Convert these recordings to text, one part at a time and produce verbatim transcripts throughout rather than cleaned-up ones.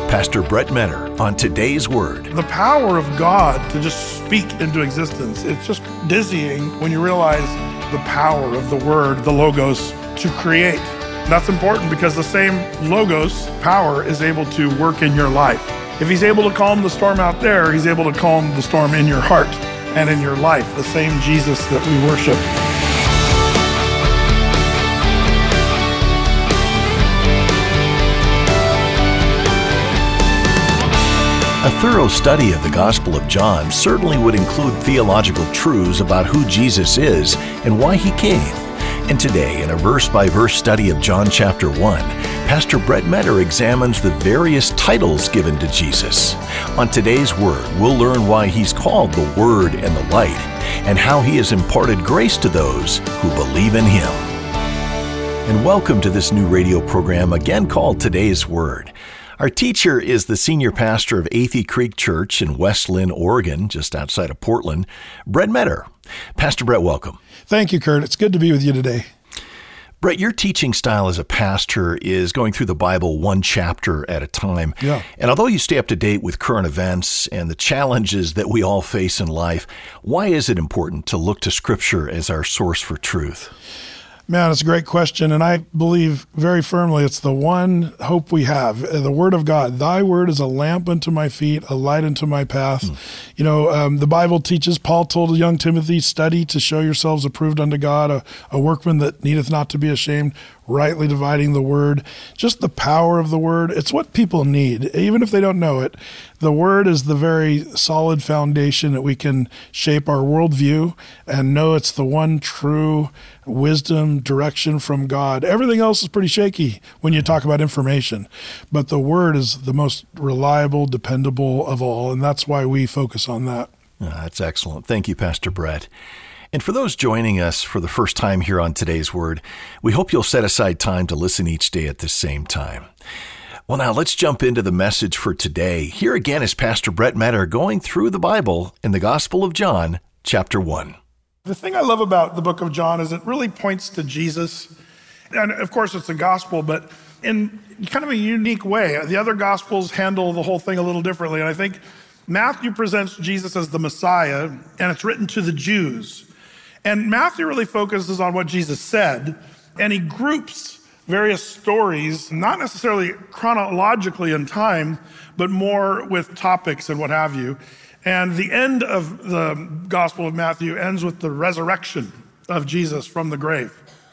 Pastor Brett Metter on Today's Word. The power of God to just speak into existence, it's just dizzying when you realize the power of the Word, the Logos, to create. That's important because the same Logos power is able to work in your life. If he's able to calm the storm out there, he's able to calm the storm in your heart and in your life, the same Jesus that we worship. A thorough study of the Gospel of John certainly would include theological truths about who Jesus is and why he came. And today, in a verse-by-verse study of John chapter one, Pastor Brett Metter examines the various titles given to Jesus. On Today's Word, we'll learn why he's called the Word and the Light, and how he has imparted grace to those who believe in him. And welcome to this new radio program, again called Today's Word. Our teacher is the senior pastor of Athey Creek Church in West Linn, Oregon, just outside of Portland, Brett Metter. Pastor Brett, welcome. Thank you, Kurt. It's good to be with you today. Brett, your teaching style as a pastor is going through the Bible one chapter at a time. Yeah. And although you stay up to date with current events and the challenges that we all face in life, why is it important to look to Scripture as our source for truth? Man, it's a great question, and I believe very firmly it's the one hope we have, the Word of God. Thy Word is a lamp unto my feet, a light unto my path. Mm. You know, um, the Bible teaches, Paul told young Timothy, study to show yourselves approved unto God, a, a workman that needeth not to be ashamed, rightly dividing the Word. Just the power of the Word, it's what people need, even if they don't know it. The Word is the very solid foundation that we can shape our worldview and know it's the one true wisdom, direction from God. Everything else is pretty shaky when you talk about information, but the Word is the most reliable, dependable of all, and that's why we focus on that. Oh, that's excellent. Thank you, Pastor Brett. And for those joining us for the first time here on Today's Word, we hope you'll set aside time to listen each day at the same time. Well, now let's jump into the message for today. Here again is Pastor Brett Metter going through the Bible in the Gospel of John, chapter one. The thing I love about the book of John is it really points to Jesus. And of course, it's a gospel, but in kind of a unique way. The other gospels handle the whole thing a little differently. And I think Matthew presents Jesus as the Messiah, and it's written to the Jews. And Matthew really focuses on what Jesus said, and he groups various stories, not necessarily chronologically in time, but more with topics and what have you. And the end of the Gospel of Matthew ends with the resurrection of Jesus from the grave.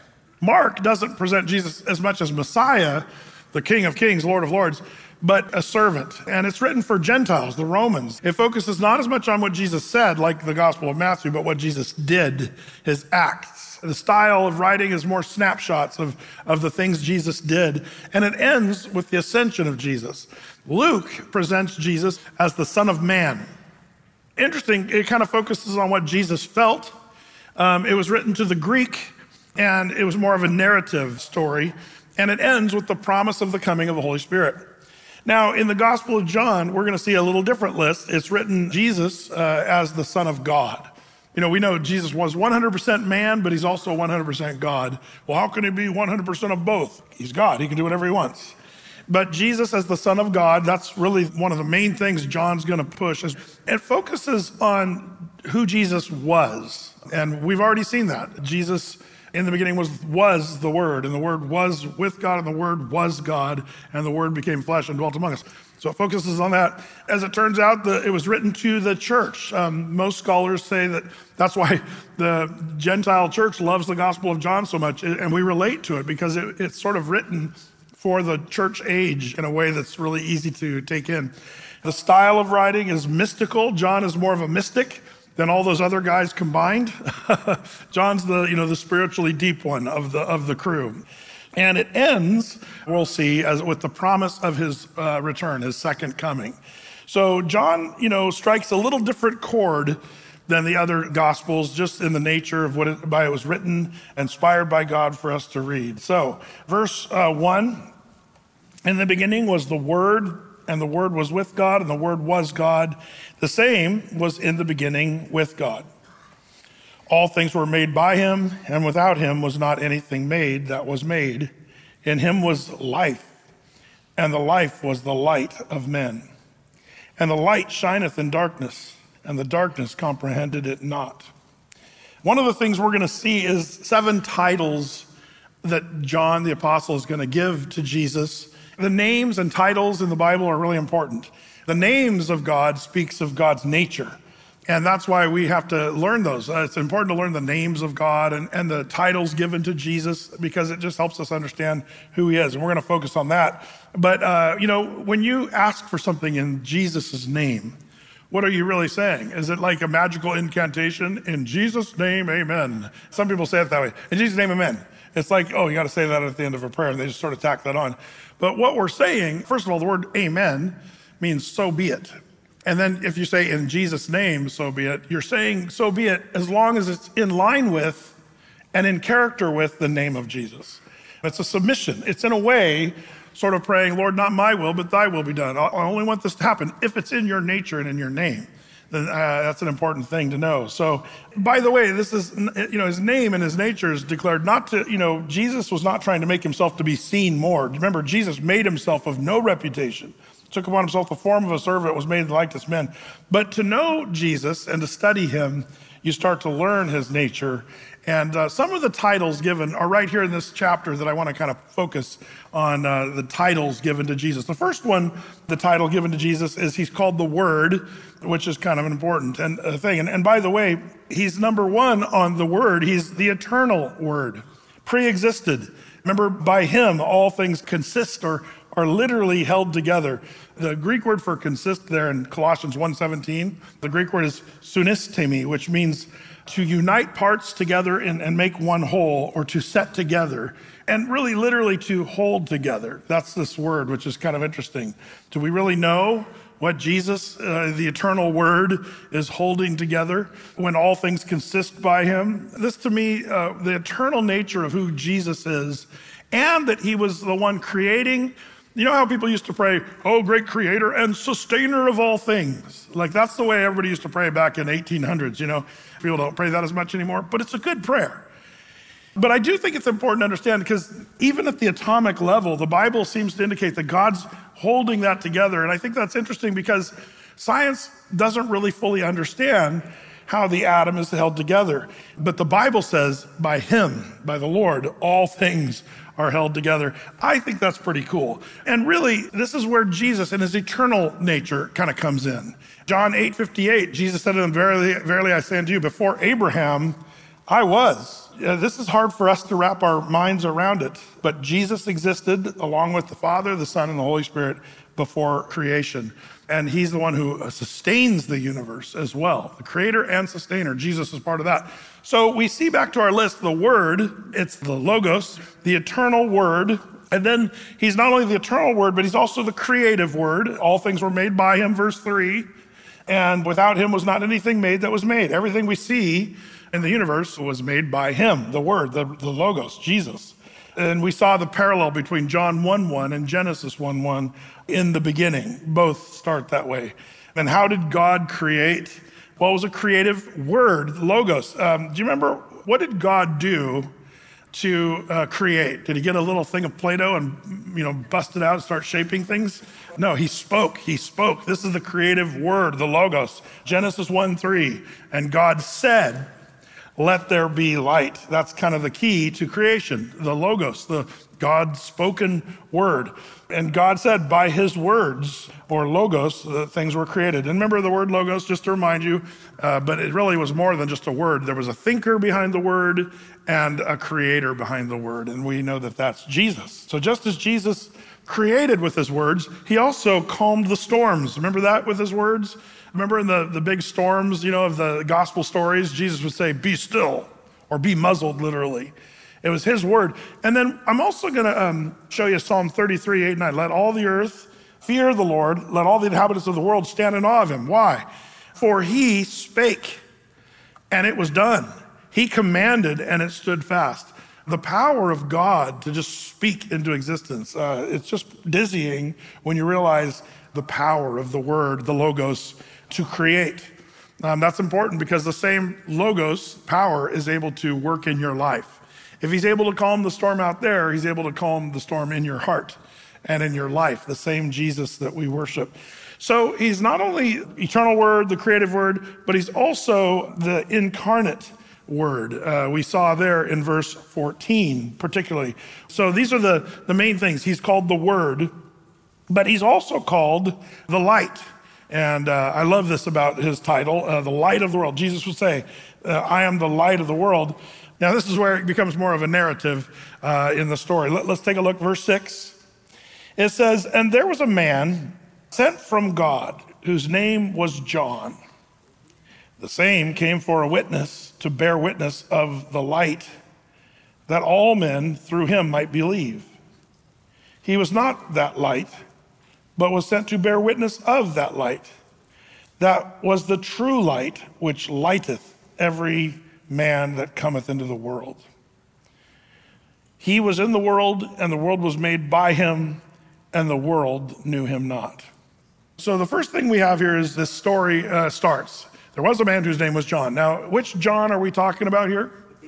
Mark doesn't present Jesus as much as Messiah, the King of Kings, Lord of Lords, but a servant. And it's written for Gentiles, the Romans. It focuses not as much on what Jesus said, like the Gospel of Matthew, but what Jesus did, his acts. The style of writing is more snapshots of, of the things Jesus did. And it ends with the ascension of Jesus. Luke presents Jesus as the Son of Man. Interesting, it kind of focuses on what Jesus felt. Um, it was written to the Greek, and it was more of a narrative story. And it ends with the promise of the coming of the Holy Spirit. Now, in the Gospel of John, we're going to see a little different list. It's written Jesus uh, as the Son of God. You know, we know Jesus was one hundred percent man, but he's also one hundred percent God. Well, how can he be one hundred percent of both? He's God. He can do whatever he wants. But Jesus as the Son of God, that's really one of the main things John's going to push. Is it focuses on who Jesus was. And we've already seen that. Jesus in the beginning was was the Word, and the Word was with God, and the Word was God, and the Word became flesh and dwelt among us. So it focuses on that. As it turns out, the, it was written to the church. Um, most scholars say that that's why the Gentile church loves the Gospel of John so much, and we relate to it because it, it's sort of written for the church age in a way that's really easy to take in. The style of writing is mystical. John is more of a mystic than all those other guys combined. John's the, you know, the spiritually deep one of the of the crew. And it ends, we'll see, as with the promise of his uh, return, his second coming. So John, you know, strikes a little different chord than the other gospels, just in the nature of what it, by it was written, inspired by God for us to read. So verse uh, one, in the beginning was the Word, and the Word was with God, and the Word was God. The same was in the beginning with God. All things were made by him, and without him was not anything made that was made. In him was life, and the life was the light of men. And the light shineth in darkness, and the darkness comprehended it not. One of the things we're going to see is seven titles that John the Apostle is going to give to Jesus. The names and titles in the Bible are really important. The names of God speaks of God's nature. And that's why we have to learn those. Uh, it's important to learn the names of God and, and the titles given to Jesus, because it just helps us understand who he is. And we're going to focus on that. But, uh, you know, when you ask for something in Jesus' name, what are you really saying? Is it like a magical incantation? In Jesus' name, amen. Some people say it that way. In Jesus' name, amen. It's like, oh, you got to say that at the end of a prayer, and they just sort of tack that on. But what we're saying, first of all, the word amen means so be it. And then if you say in Jesus' name, so be it, you're saying so be it as long as it's in line with and in character with the name of Jesus. It's a submission. It's in a way sort of praying, Lord, not my will, but thy will be done. I only want this to happen if it's in your nature and in your name. Then uh, that's an important thing to know. So, by the way, this is, you know, his name and his nature is declared not to, you know, Jesus was not trying to make himself to be seen more. Remember, Jesus made himself of no reputation. Took upon himself the form of a servant, was made in the likeness of men. But to know Jesus and to study him, you start to learn his nature. And uh, some of the titles given are right here in this chapter that I want to kind of focus on, uh, the titles given to Jesus. The first one, the title given to Jesus, is he's called the Word, which is kind of an important and, uh, thing. And, and by the way, he's number one on the Word. He's the eternal Word, pre-existed. Remember, by him, all things consist or are literally held together. The Greek word for consist there in Colossians one seventeen, the Greek word is sunistemi, which means to unite parts together and, and make one whole, or to set together, and really literally to hold together. That's this word, which is kind of interesting. Do we really know what Jesus, uh, the eternal Word, is holding together when all things consist by him? This, to me, uh, the eternal nature of who Jesus is, and that he was the one creating. You know how people used to pray, oh, great creator and sustainer of all things. Like, that's the way everybody used to pray back in eighteen hundreds, you know. People don't pray that as much anymore, but it's a good prayer. But I do think it's important to understand, because even at the atomic level, the Bible seems to indicate that God's holding that together. And I think that's interesting because science doesn't really fully understand how the atom is held together. But the Bible says, by him, by the Lord, all things are held together. I think that's pretty cool. And really, this is where Jesus and his eternal nature kind of comes in. John eight fifty-eight, Jesus said to them, verily, verily I say unto you, before Abraham, I was. Yeah, this is hard for us to wrap our minds around it, but Jesus existed along with the Father, the Son, and the Holy Spirit before creation. And he's the one who sustains the universe as well. The creator and sustainer. Jesus is part of that. So we see back to our list, the Word, it's the Logos, the eternal Word. And then he's not only the eternal Word, but he's also the creative Word. All things were made by him, verse three. And without him was not anything made that was made. Everything we see in the universe was made by him, the Word, the, the Logos, Jesus. And we saw the parallel between John one one and Genesis one one in the beginning. Both start that way. And how did God create? Well, it was a creative word, Logos. Um, do you remember, what did God do to uh, create? Did he get a little thing of Play-Doh and, you know, bust it out and start shaping things? No, he spoke. He spoke. This is the creative word, the Logos. Genesis one three. And God said, let there be light. That's kind of the key to creation, the Logos, the God's spoken word. And God said by his words, or Logos, uh, things were created. And remember the word Logos, just to remind you, uh, but it really was more than just a word. There was a thinker behind the word and a creator behind the word. And we know that that's Jesus. So just as Jesus created with his words, he also calmed the storms. Remember that with his words? Remember in the, the big storms, you know, of the gospel stories, Jesus would say, be still, or be muzzled, literally. It was his word. And then I'm also going to um, show you Psalm thirty-three, eight, and nine. Let all the earth fear the Lord. Let all the inhabitants of the world stand in awe of him. Why? For he spake, and it was done. He commanded, and it stood fast. The power of God to just speak into existence. Uh, it's just dizzying when you realize the power of the word, the Logos, to create. Um, that's important because the same Logos power is able to work in your life. If he's able to calm the storm out there, he's able to calm the storm in your heart. and in your life, the same Jesus that we worship. So he's not only eternal word, the creative word, but he's also the incarnate word. Uh, we saw there in verse fourteen, particularly. So these are the, the main things. He's called the Word, but he's also called the Light. And uh, I love this about his title, uh, the light of the world. Jesus would say, uh, I am the light of the world. Now this is where it becomes more of a narrative uh, in the story. Let, let's take a look, verse six. It says, and there was a man sent from God whose name was John. The same came for a witness, to bear witness of the light, that all men through him might believe. He was not that light, but was sent to bear witness of that light. That was the true light, which lighteth every man that cometh into the world. He was in the world, and the world was made by him, and the world knew him not. So the first thing we have here is this story uh, starts. There was a man whose name was John. Now, which John are we talking about here?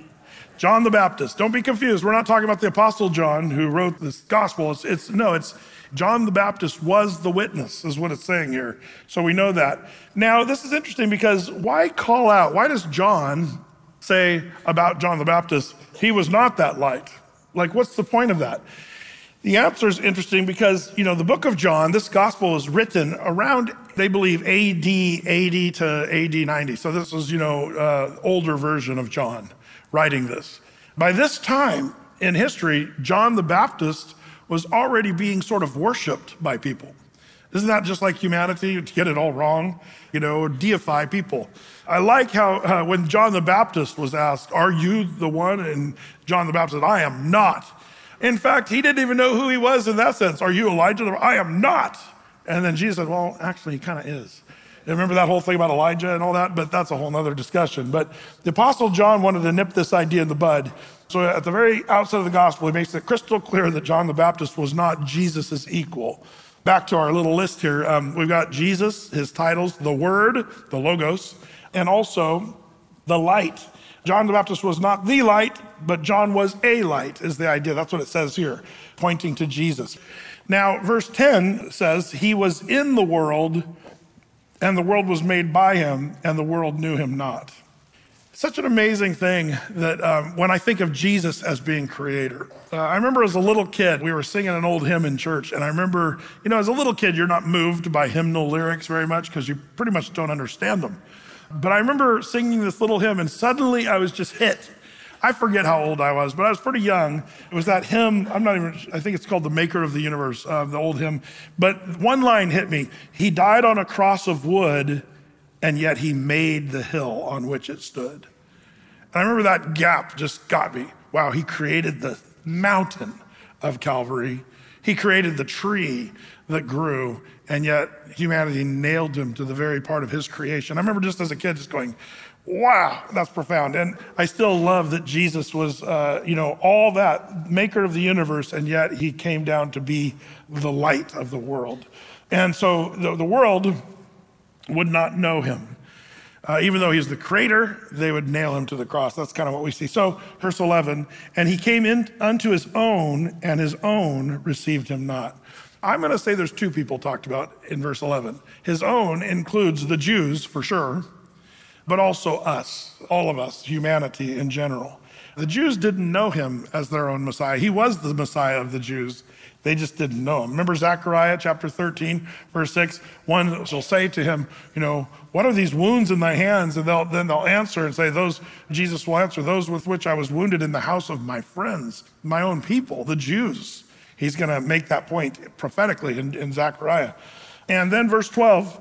John the Baptist. Don't be confused. We're not talking about the Apostle John who wrote this gospel. It's, it's no, it's John the Baptist was the witness, is what it's saying here. So we know that. Now, this is interesting because why call out? Why does John say about John the Baptist, he was not that light? Like, what's the point of that? The answer is interesting because, you know, the book of John, this gospel was written around, they believe, A D eighty to A D ninety. So this was, you know, uh, older version of John writing this. By this time in history, John the Baptist was already being sort of worshiped by people. Isn't that just like humanity, to get it all wrong, you know, deify people? I like how uh, when John the Baptist was asked, are you the one? And John the Baptist said, I am not. In fact, he didn't even know who he was in that sense. Are you Elijah? I am not. And then Jesus said, well, actually, he kind of is. You remember that whole thing about Elijah and all that? But that's a whole nother discussion. But the Apostle John wanted to nip this idea in the bud. So at the very outset of the gospel, he makes it crystal clear that John the Baptist was not Jesus' equal. Back to our little list here. Um, we've got Jesus, his titles, the Word, the Logos, and also the Light. John the Baptist was not the light, but John was a light, is the idea. That's what it says here, pointing to Jesus. Now, verse ten says, he was in the world, and the world was made by him, and the world knew him not. Such an amazing thing that um, when I think of Jesus as being creator. Uh, I remember as a little kid, we were singing an old hymn in church, and I remember, you know, as a little kid, you're not moved by hymnal lyrics very much because you pretty much don't understand them. But I remember singing this little hymn, and suddenly I was just hit. I forget how old I was, but I was pretty young. It was that hymn, I'm not even, I think it's called The Maker of the Universe, uh, the old hymn. But one line hit me. He died on a cross of wood, and yet he made the hill on which it stood. And I remember that gap just got me. Wow, he created the mountain of Calvary. He created the tree that grew, and yet humanity nailed him to the very part of his creation. I remember just as a kid just going, wow, that's profound. And I still love that Jesus was, uh, you know, all that, maker of the universe, and yet he came down to be the light of the world. And so the, the world would not know him. Uh, even though he's the creator, they would nail him to the cross. That's kind of what we see. So verse eleven, and he came in unto his own, and his own received him not. I'm going to say there's two people talked about in verse eleven. His own includes the Jews for sure, but also us, all of us, humanity in general. The Jews didn't know him as their own Messiah. He was the Messiah of the Jews. They just didn't know him. Remember Zechariah chapter thirteen, verse six? One shall say to him, you know, what are these wounds in thy hands? And they'll, then they'll answer and say, those, Jesus will answer, those with which I was wounded in the house of my friends, my own people, the Jews. He's going to make that point prophetically in, in Zechariah. And then verse twelve,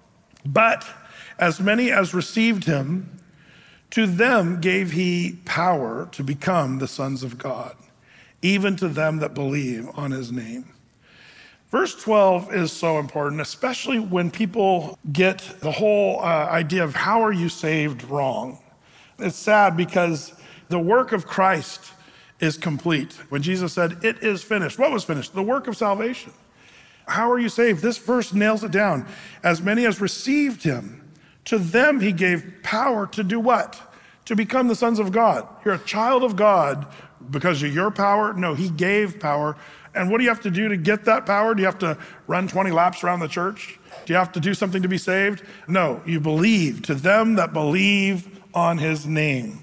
but as many as received him, to them gave he power to become the sons of God, even to them that believe on his name. Verse twelve is so important, especially when people get the whole uh, idea of how are you saved wrong. It's sad because the work of Christ is complete. When Jesus said, it is finished. What was finished? The work of salvation. How are you saved? This verse nails it down. As many as received him, to them he gave power to do what? To become the sons of God. You're a child of God because of your power? No, he gave power. And what do you have to do to get that power? Do you have to run twenty laps around the church? Do you have to do something to be saved? No, you believe. To them that believe on his name.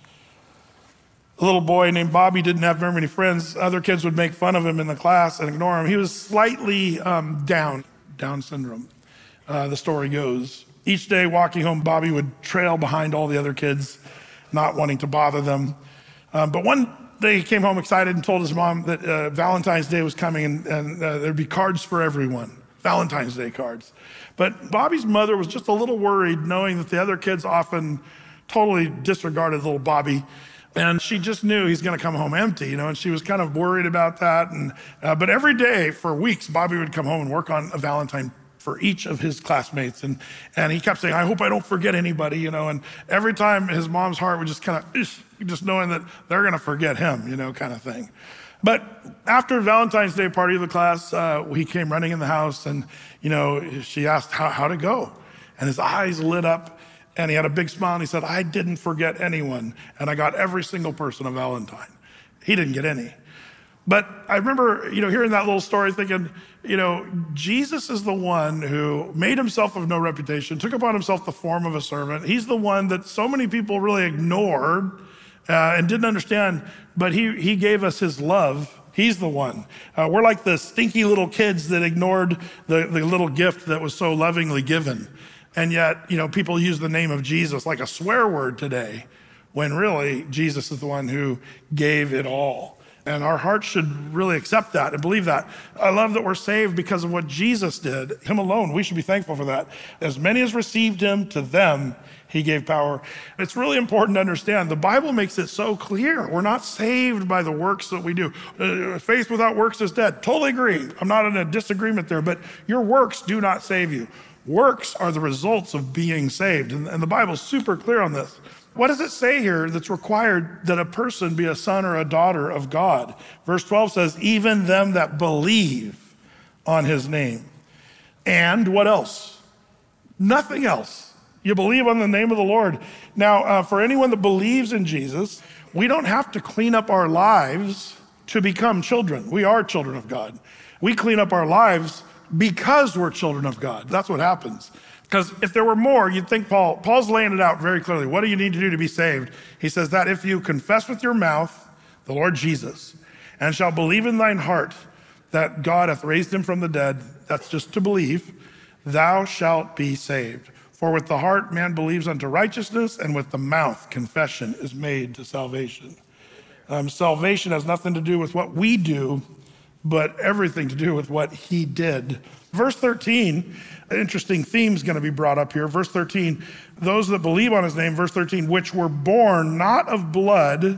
A little boy named Bobby didn't have very many friends. Other kids would make fun of him in the class and ignore him. He was slightly um, down, Down syndrome, uh, the story goes. Each day walking home, Bobby would trail behind all the other kids, not wanting to bother them. Um, but one day he came home excited and told his mom that uh, Valentine's Day was coming and, and uh, there'd be cards for everyone. Valentine's Day cards. But Bobby's mother was just a little worried, knowing that the other kids often totally disregarded little Bobby. And she just knew he's gonna come home empty, you know, and she was kind of worried about that. And uh, But every day for weeks, Bobby would come home and work on a Valentine for each of his classmates. And, and he kept saying, I hope I don't forget anybody, you know, and every time his mom's heart would just kind of, just knowing that they're gonna forget him, you know, kind of thing. But after Valentine's Day party of the class, uh, he came running in the house and, you know, she asked how, how'd it go? And his eyes lit up and he had a big smile and he said, I didn't forget anyone. And I got every single person a Valentine. He didn't get any. But I remember, you know, hearing that little story thinking, you know, Jesus is the one who made himself of no reputation, took upon himself the form of a servant. He's the one that so many people really ignored Uh, and didn't understand, but he, he gave us his love. He's the one. Uh, we're like the stinky little kids that ignored the, the little gift that was so lovingly given. And yet, you know, people use the name of Jesus like a swear word today, when really Jesus is the one who gave it all. And our hearts should really accept that and believe that. I love that we're saved because of what Jesus did. Him alone, we should be thankful for that. As many as received him, to them he gave power. It's really important to understand. The Bible makes it so clear. We're not saved by the works that we do. Uh, faith without works is dead. Totally agree. I'm not in a disagreement there, but your works do not save you. Works are the results of being saved. And, and the Bible's super clear on this. What does it say here that's required that a person be a son or a daughter of God? Verse twelve says, even them that believe on his name. And what else? Nothing else. You believe on the name of the Lord. Now, uh, for anyone that believes in Jesus, we don't have to clean up our lives to become children. We are children of God. We clean up our lives because we're children of God. That's what happens. Because if there were more, you'd think Paul, Paul's laying it out very clearly. What do you need to do to be saved? He says that if you confess with your mouth the Lord Jesus, and shall believe in thine heart that God hath raised him from the dead, that's just to believe, thou shalt be saved. For with the heart man believes unto righteousness, and with the mouth confession is made to salvation. Um, salvation has nothing to do with what we do, but everything to do with what he did. Verse thirteen, an interesting theme is going to be brought up here. Verse thirteen, those that believe on his name, verse thirteen, which were born not of blood,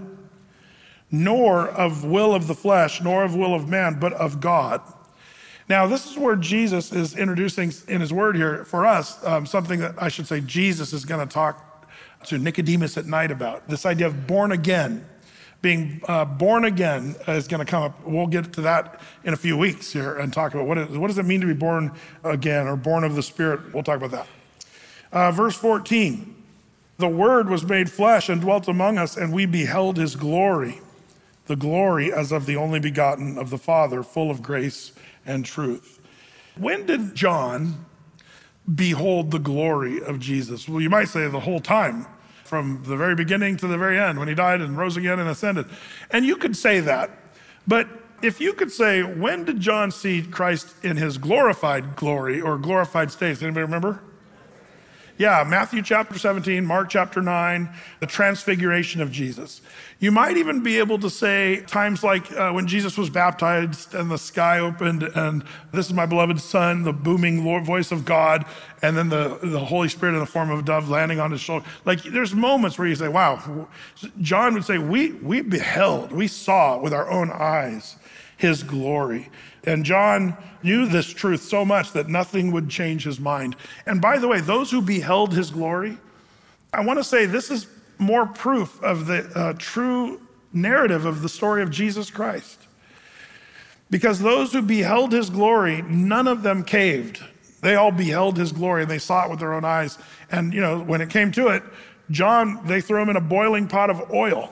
nor of will of the flesh, nor of will of man, but of God. Now, this is where Jesus is introducing in his word here for us, um, something that I should say Jesus is going to talk to Nicodemus at night about. This idea of born again. Being uh, born again is going to come up. We'll get to that in a few weeks here and talk about what, it, what does it mean to be born again or born of the Spirit. We'll talk about that. Uh, verse fourteen, the Word was made flesh and dwelt among us, and we beheld his glory, the glory as of the only begotten of the Father, full of grace and truth. When did John behold the glory of Jesus? Well, you might say the whole time, from the very beginning to the very end, when he died and rose again and ascended. And you could say that, but if you could say, when did John see Christ in his glorified glory or glorified state? Anybody remember? Yeah, Matthew chapter seventeen, Mark chapter nine, the transfiguration of Jesus. You might even be able to say times like uh, when Jesus was baptized and the sky opened and this is my beloved son, the booming Lord, voice of God, and then the, the Holy Spirit in the form of a dove landing on his shoulder. Like there's moments where you say, wow, John would say, we, we beheld, we saw with our own eyes his glory. And John knew this truth so much that nothing would change his mind. And by the way, those who beheld his glory, I want to say this is more proof of the uh, true narrative of the story of Jesus Christ. Because those who beheld his glory, none of them caved. They all beheld his glory and they saw it with their own eyes. And you know, when it came to it, John, they threw him in a boiling pot of oil.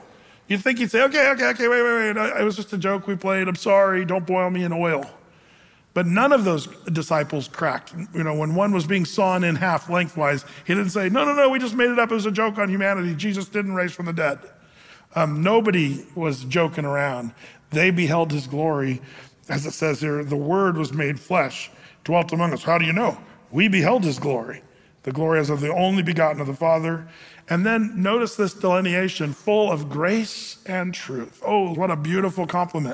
You'd think he'd say, okay, okay, okay, wait, wait, wait. It was just a joke we played. I'm sorry. Don't boil me in oil. But none of those disciples cracked. You know, when one was being sawn in half lengthwise, he didn't say, no, no, no, we just made it up. It was a joke on humanity. Jesus didn't raise from the dead. Um, nobody was joking around. They beheld his glory. As it says here, the word was made flesh, dwelt among us. How do you know? We beheld his glory. The glory as of the only begotten of the Father. And then notice this delineation, full of grace and truth. Oh, what a beautiful compliment.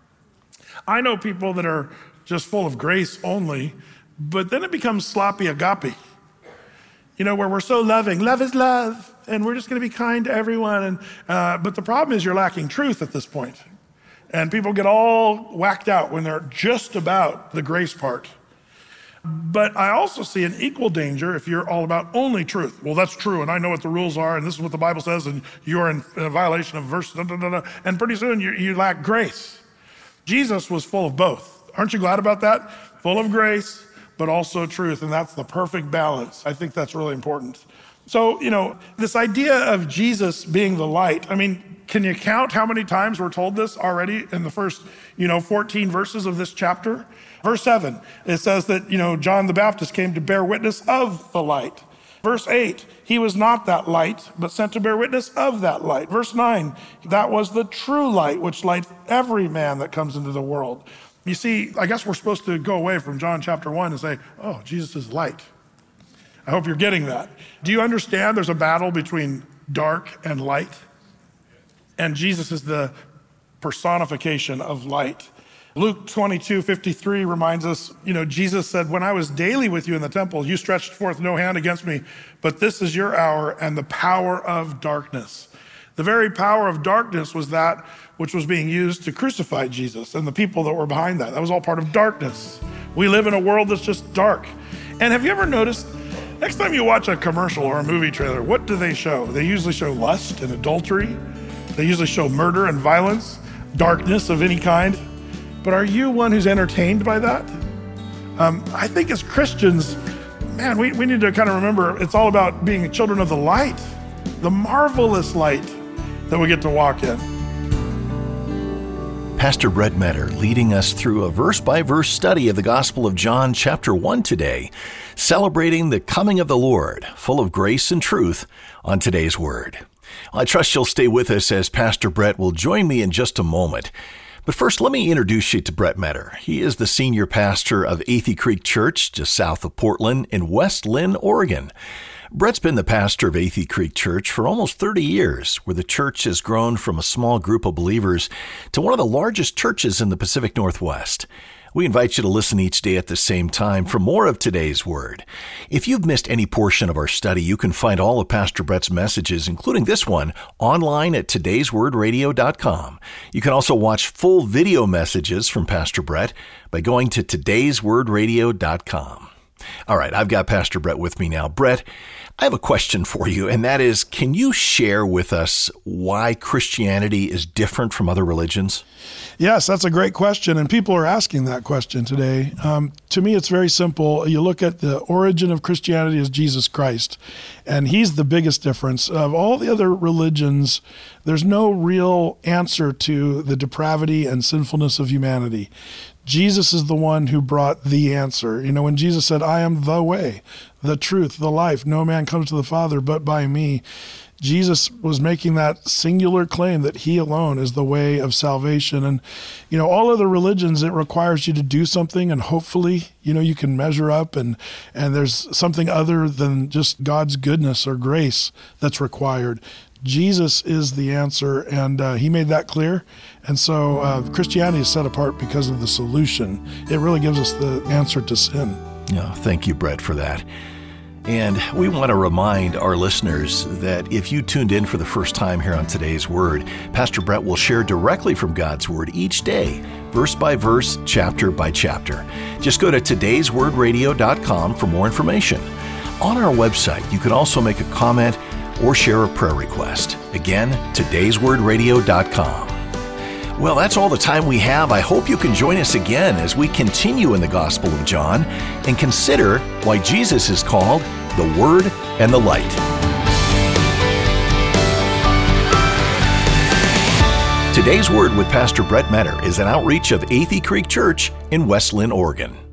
I know people that are just full of grace only, but then it becomes sloppy agape. You know, where we're so loving, love is love, and we're just gonna be kind to everyone. And uh, but the problem is you're lacking truth at this point. And people get all whacked out when they're just about the grace part. But I also see an equal danger if you're all about only truth. Well, that's true, and I know what the rules are, and this is what the Bible says, and you're in a violation of verse, da, da, da, da, and pretty soon you, you lack grace. Jesus was full of both. Aren't you glad about that? Full of grace, but also truth, and that's the perfect balance. I think that's really important. So, you know, this idea of Jesus being the light, I mean, can you count how many times we're told this already in the first, you know, fourteen verses of this chapter? Verse seven, it says that, you know, John the Baptist came to bear witness of the light. Verse eight, he was not that light, but sent to bear witness of that light. Verse nine, that was the true light, which lights every man that comes into the world. You see, I guess we're supposed to go away from John chapter one and say, oh, Jesus is light. I hope you're getting that. Do you understand there's a battle between dark and light? And Jesus is the personification of light. Luke twenty-two fifty-three reminds us, you know, Jesus said, when I was daily with you in the temple, you stretched forth no hand against me, but this is your hour and the power of darkness. The very power of darkness was that which was being used to crucify Jesus and the people that were behind that. That was all part of darkness. We live in a world that's just dark. And have you ever noticed, next time you watch a commercial or a movie trailer, what do they show? They usually show lust and adultery. They usually show murder and violence, darkness of any kind. But are you one who's entertained by that? Um, I think as Christians, man, we, we need to kind of remember it's all about being children of the light, the marvelous light that we get to walk in. Pastor Brett Metter leading us through a verse-by-verse study of the Gospel of John chapter one today, celebrating the coming of the Lord, full of grace and truth on today's Word. I trust you'll stay with us as Pastor Brett will join me in just a moment. But first, let me introduce you to Brett Metter. He is the senior pastor of Athey Creek Church, just south of Portland in West Linn, Oregon. Brett's been the pastor of Athey Creek Church for almost thirty years, where the church has grown from a small group of believers to one of the largest churches in the Pacific Northwest. We invite you to listen each day at the same time for more of today's Word. If you've missed any portion of our study, you can find all of Pastor Brett's messages, including this one, online at todays word radio dot com. You can also watch full video messages from Pastor Brett by going to todays word radio dot com. All right, I've got Pastor Brett with me now. Brett, I have a question for you, and that is, can you share with us why Christianity is different from other religions? Yes, that's a great question, and people are asking that question today. Um, to me, it's very simple. You look at the origin of Christianity as Jesus Christ, and he's the biggest difference. Of all the other religions, there's no real answer to the depravity and sinfulness of humanity. Jesus is the one who brought the answer. You know, when Jesus said, I am the way, the truth, the life, no man comes to the Father but by me, Jesus was making that singular claim that he alone is the way of salvation. And, you know, all other religions, it requires you to do something, and hopefully, you know, you can measure up, and, and there's something other than just God's goodness or grace that's required. Jesus is the answer, and uh, he made that clear. And so uh, Christianity is set apart because of the solution. It really gives us the answer to sin. Yeah, thank you, Brett, for that. And we want to remind our listeners that if you tuned in for the first time here on today's Word, Pastor Brett will share directly from God's Word each day, verse by verse, chapter by chapter. Just go to todays word radio dot com for more information. On our website, you can also make a comment or share a prayer request. Again, todays word radio dot com. Well, that's all the time we have. I hope you can join us again as we continue in the Gospel of John and consider why Jesus is called the Word and the Light. Today's Word with Pastor Brett Metter is an outreach of Athey Creek Church in West Linn, Oregon.